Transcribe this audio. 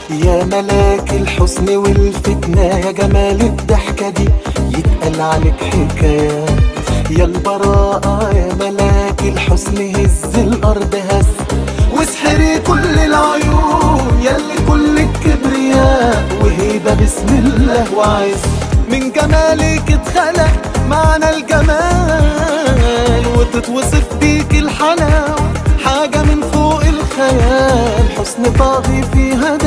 يا ملاك الحسن والفتنة، يا جمال الضحكة دي يتقال عليك حكايات. يا البراءة يا ملاك الحسن، هز الأرض هز واسحري كل العيون، ياللي كل الكبرياء وهيبة بسم الله وعز. من جمالك اتخلق معنى الجمال، وتتوصف بيك الحلاوة حاجة من فوق الخيال. حسن طاغي